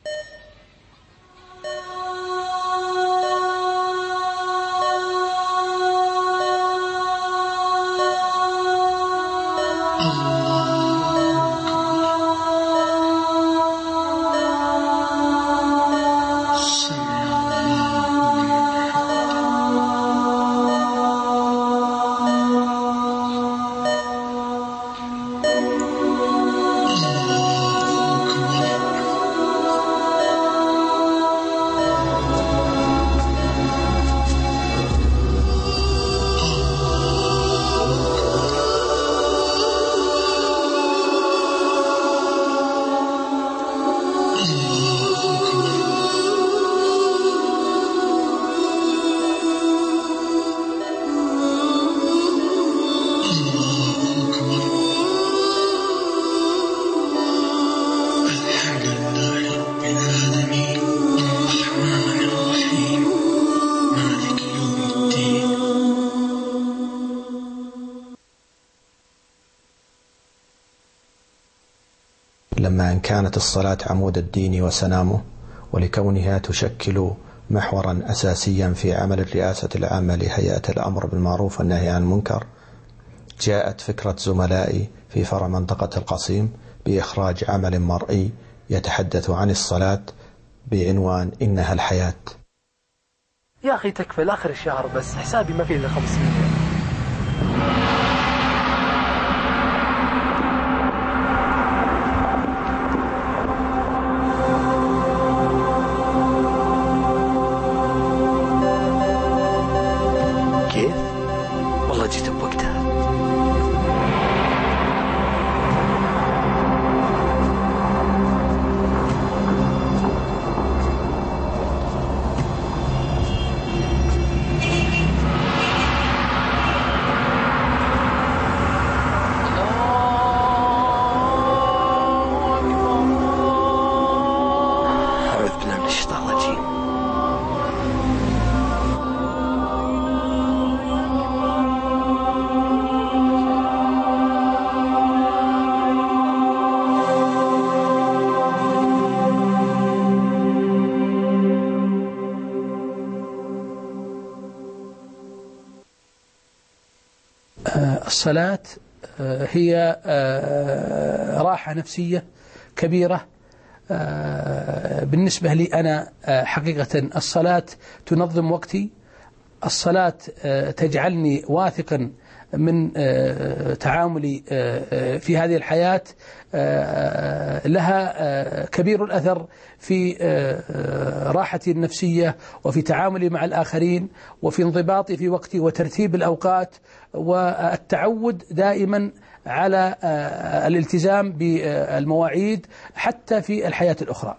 لما أن كانت الصلاة عمود الدين وسنامه، ولكونها تشكل محورا أساسيا في عمل الرئاسة العامة لهيئة الأمر بالمعروف والنهي عن المنكر، جاءت فكرة زملائي في فرع منطقة القصيم بإخراج عمل مرئي يتحدث عن الصلاة بعنوان إنها الحياة. يا أخي تكفى لآخر الشهر بس، حسابي ما فيه إلا 500. كيف؟ والله جيت بوقتها. الصلاة هي راحة نفسية كبيرة بالنسبة لي أنا. حقيقة الصلاة تنظم وقتي، الصلاة تجعلني واثقا من تعاملي في هذه الحياة، لها كبير الأثر في راحتي النفسية وفي تعاملي مع الآخرين وفي انضباطي في وقتي وترتيب الأوقات والتعود دائما على الالتزام بالمواعيد حتى في الحياة الأخرى.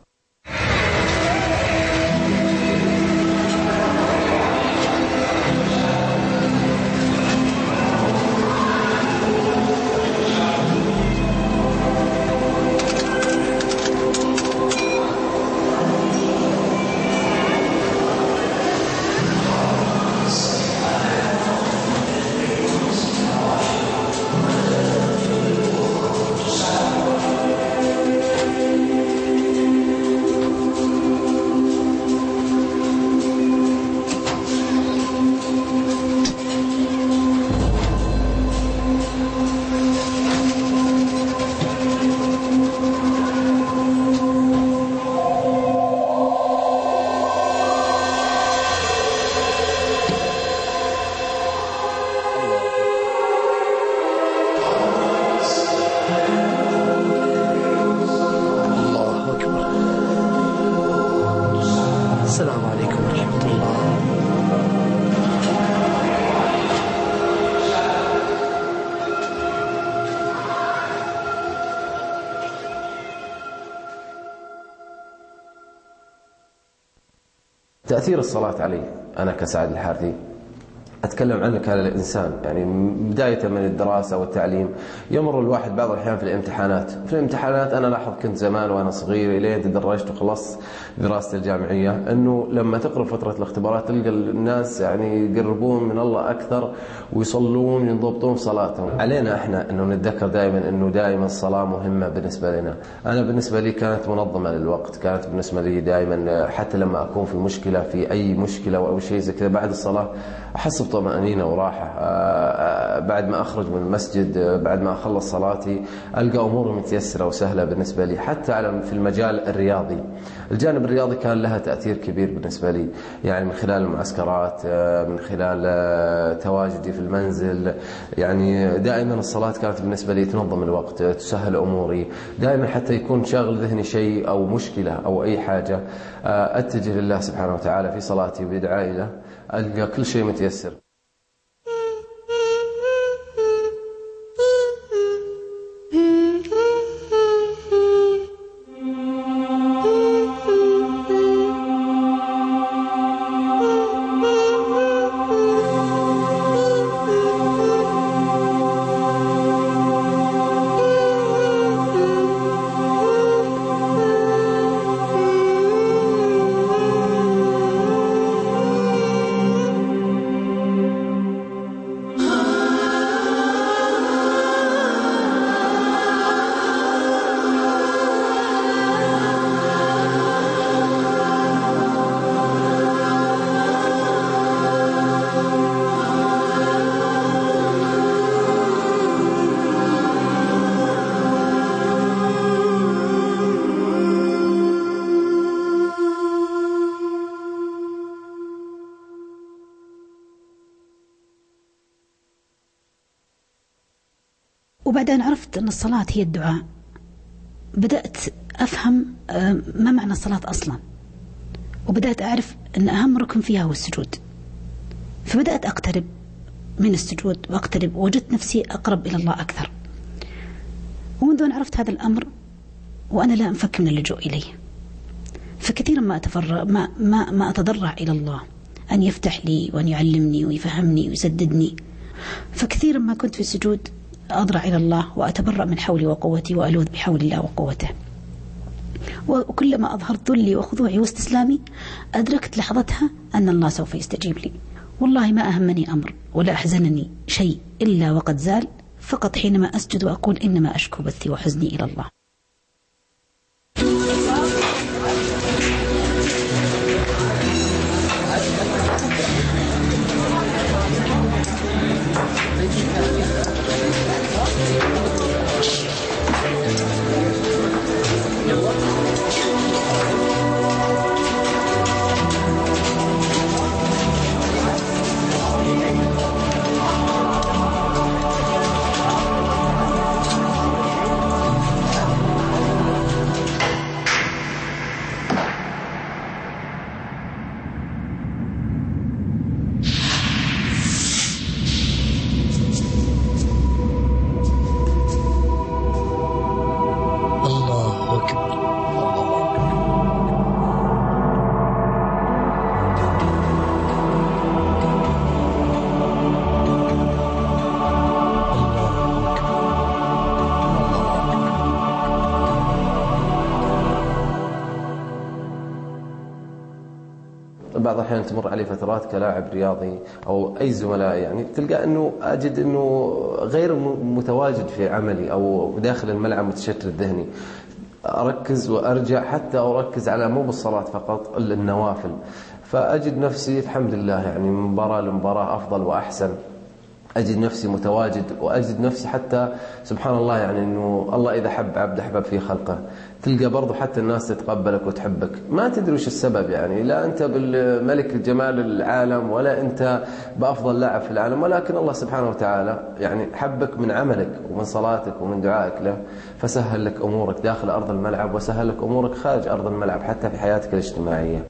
السلام عليكم ورحمة الله. تأثير الصلاة علي أنا كسعد الحارثي أتكلم عنك على الإنسان، يعني بداية من الدراسة والتعليم. يمر الواحد بعض الأحيان في الامتحانات أنا لاحظ كنت زمان وأنا صغير إلين تدرجت وخلصت دراستي الجامعية، أنه لما تقرب فترة الاختبارات تلقى الناس يعني يقربون من الله أكثر ويصلون ينضبطون في صلاتهم. علينا إحنا أنه نتذكر دائما الصلاة مهمة بالنسبة لنا. أنا بالنسبة لي كانت منظمة للوقت، كانت بالنسبة لي دائما حتى لما أكون في مشكلة، في أي مشكلة أو شيء زي كذا، بعد الصلاة أحس بطمأنينة وراحة. بعد ما أخرج من المسجد، بعد ما أخلص صلاتي، ألقى أمور متيسرة وسهلة بالنسبة لي. حتى في المجال الرياضي، الجانب الرياضي كان لها تأثير كبير بالنسبة لي، يعني من خلال المعسكرات، من خلال تواجدي في المنزل. يعني دائما الصلاة كانت بالنسبة لي تنظم الوقت، تسهل أموري دائما. حتى يكون شاغل ذهني شيء أو مشكلة أو أي حاجة، أتجه لله سبحانه وتعالى في صلاتي وبدعائي له، ألقى كل شيء متيسر. وبعدين عرفت أن الصلاة هي الدعاء، بدأت أفهم ما معنى الصلاة أصلا، وبدأت أعرف أن أهم ركن فيها هو السجود. فبدأت أقترب من السجود وأقترب، ووجدت نفسي أقرب إلى الله أكثر. ومنذ أن عرفت هذا الأمر وأنا لا أنفك من اللجوء إليه، فكثيرا ما أتضرع إلى الله أن يفتح لي وأن يعلمني ويفهمني ويسددني. فكثيرا ما كنت في السجود أضرع إلى الله وأتبرأ من حولي وقوتي وألوذ بحول الله وقوته. وكلما أظهرت ذلي وخضوعي واستسلامي أدركت لحظتها أن الله سوف يستجيب لي. والله ما أهمني أمر ولا أحزنني شيء إلا وقد زال، فقط حينما أسجد وأقول إنما أشكو بثي وحزني إلى الله. بعض الأحيان تمر علي فترات كلاعب رياضي أو أي زملاء، يعني تلقى أنه أجد أنه غير متواجد في عملي أو داخل الملعب، متشتت ذهني. أركز وأرجع، حتى أركز على مو بالصلاة فقط، النوافل. فأجد نفسي الحمد لله يعني من مباراة لمباراة أفضل وأحسن. أجد نفسي متواجد، وأجد نفسي حتى سبحان الله يعني أنه الله إذا حب عبد أحبب في خلقه. تلقى برضو حتى الناس تتقبلك وتحبك، ما تدري وش السبب، يعني لا أنت بالملك جمال العالم ولا أنت بأفضل لاعب في العالم، ولكن الله سبحانه وتعالى يعني حبك من عملك ومن صلاتك ومن دعائك له، فسهل لك أمورك داخل أرض الملعب وسهل لك أمورك خارج أرض الملعب حتى في حياتك الاجتماعية.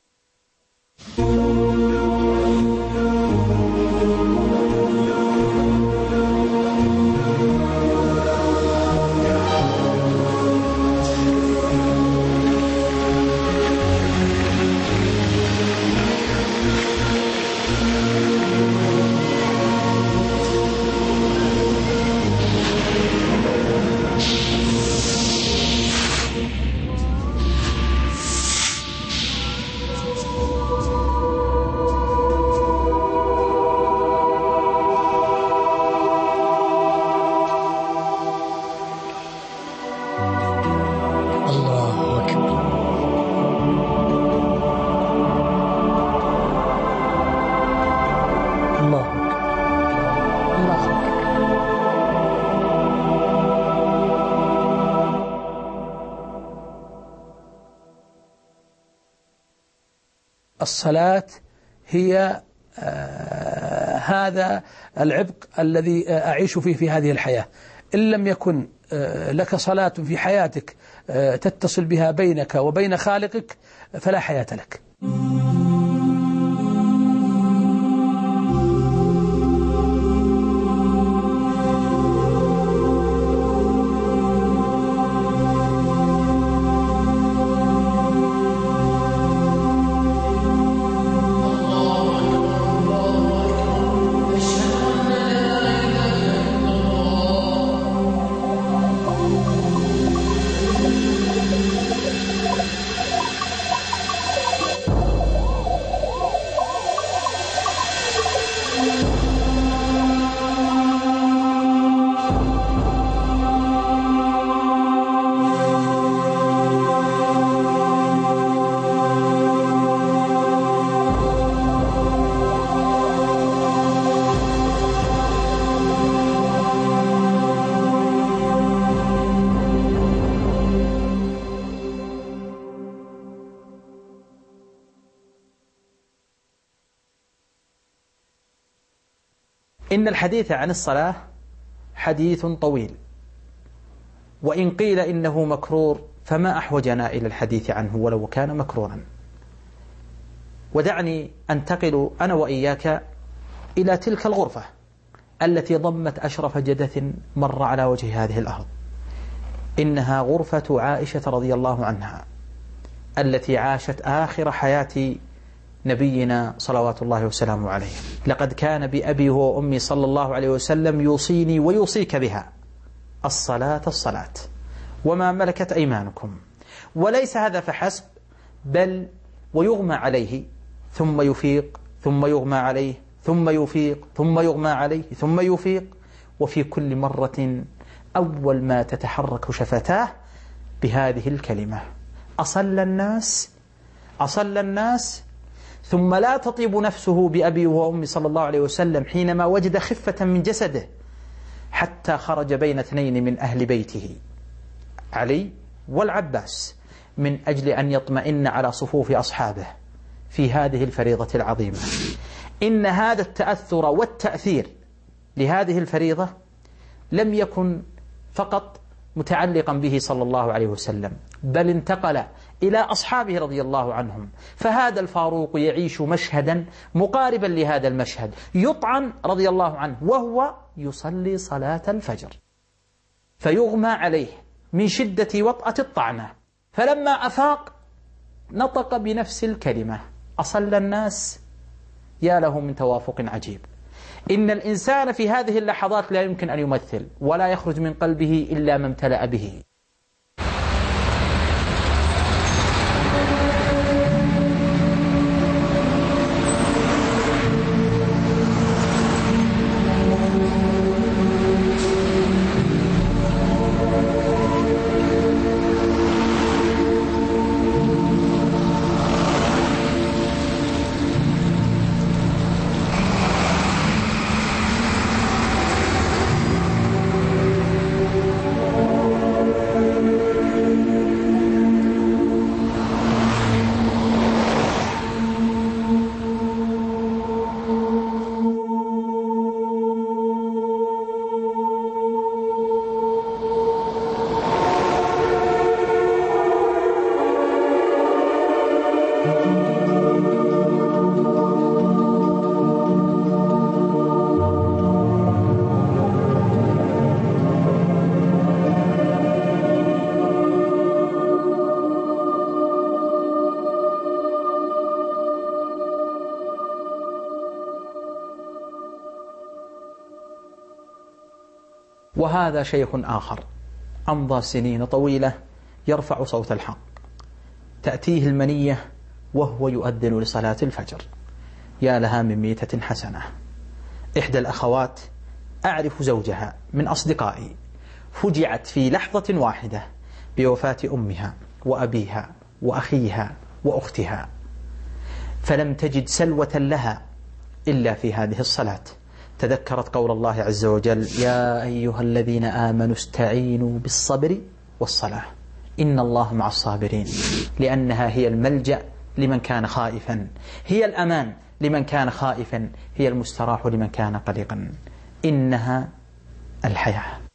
الصلاة هي هذا العبق الذي أعيش فيه في هذه الحياة. إن لم يكن لك صلاة في حياتك تتصل بها بينك وبين خالقك فلا حياة لك. إن الحديث عن الصلاة حديث طويل، وإن قيل إنه مكرور فما أحوجنا إلى الحديث عنه ولو كان مكرورا. ودعني أنتقل أنا وإياك إلى تلك الغرفة التي ضمت أشرف جدث مر على وجه هذه الأرض. إنها غرفة عائشة رضي الله عنها التي عاشت آخر حياة نبينا صلوات الله وسلامه عليه. لقد كان بأبي وأمي صلى الله عليه وسلم يوصيني ويوصيك بها: الصلاة الصلاة وما ملكت أيمانكم. وليس هذا فحسب، بل ويغمى عليه ثم يفيق، ثم يغمى عليه ثم يفيق، ثم يغمى عليه ثم يفيق، وفي كل مرة أول ما تتحرك شفتاه بهذه الكلمة: أصلى الناس أصلى الناس. ثم لا تطيب نفسه بأبي وأمي صلى الله عليه وسلم حينما وجد خفة من جسده، حتى خرج بين اثنين من أهل بيته، علي والعباس، من أجل أن يطمئن على صفوف أصحابه في هذه الفريضة العظيمة. إن هذا التأثر والتأثير لهذه الفريضة لم يكن فقط متعلقا به صلى الله عليه وسلم، بل انتقل إلى أصحابه رضي الله عنهم. فهذا الفاروق يعيش مشهدا مقاربا لهذا المشهد، يطعن رضي الله عنه وهو يصلي صلاة الفجر، فيغمى عليه من شدة وطأة الطعنة، فلما أفاق نطق بنفس الكلمة: أصلى الناس. يا له من توافق عجيب. إن الإنسان في هذه اللحظات لا يمكن أن يمثل، ولا يخرج من قلبه إلا ما امتلأ به. وهذا شيخ آخر أمضى سنين طويلة يرفع صوت الحق، تأتيه المنية وهو يؤذن لصلاة الفجر. يا لها من ميتة حسنة. إحدى الأخوات أعرف زوجها من أصدقائي، فجعت في لحظة واحدة بوفاة أمها وأبيها وأخيها وأختها، فلم تجد سلوة لها إلا في هذه الصلاة. تذكرت قول الله عز وجل: يا أيها الذين آمنوا استعينوا بالصبر والصلاة إن الله مع الصابرين، لأنها هي الملجأ لمن كان خائفا، هي الأمان لمن كان خائفا، هي المستراح لمن كان قلقا. إنها الحياة.